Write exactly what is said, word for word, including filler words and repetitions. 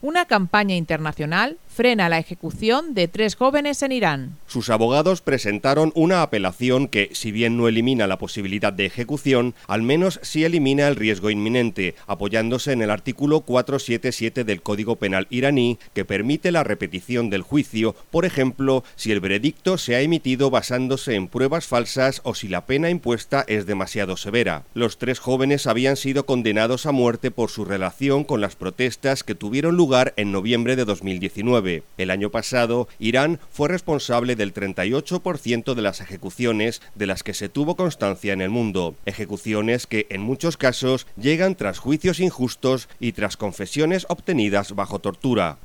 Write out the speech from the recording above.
Una campaña internacional frena la ejecución de tres jóvenes en Irán. Sus abogados presentaron una apelación que, si bien no elimina la posibilidad de ejecución, al menos sí elimina el riesgo inminente, apoyándose en el artículo cuatrocientos setenta y siete del Código Penal iraní, que permite la repetición del juicio, por ejemplo, si el veredicto se ha emitido basándose en pruebas falsas o si la pena impuesta es demasiado severa. Los tres jóvenes habían sido condenados a muerte por su relación con las protestas que tuvieron lugar en noviembre de dos mil diecinueve. El año pasado, Irán fue responsable del treinta y ocho por ciento de las ejecuciones de las que se tuvo constancia en el mundo. Ejecuciones que, en muchos casos, llegan tras juicios injustos y tras confesiones obtenidas bajo tortura.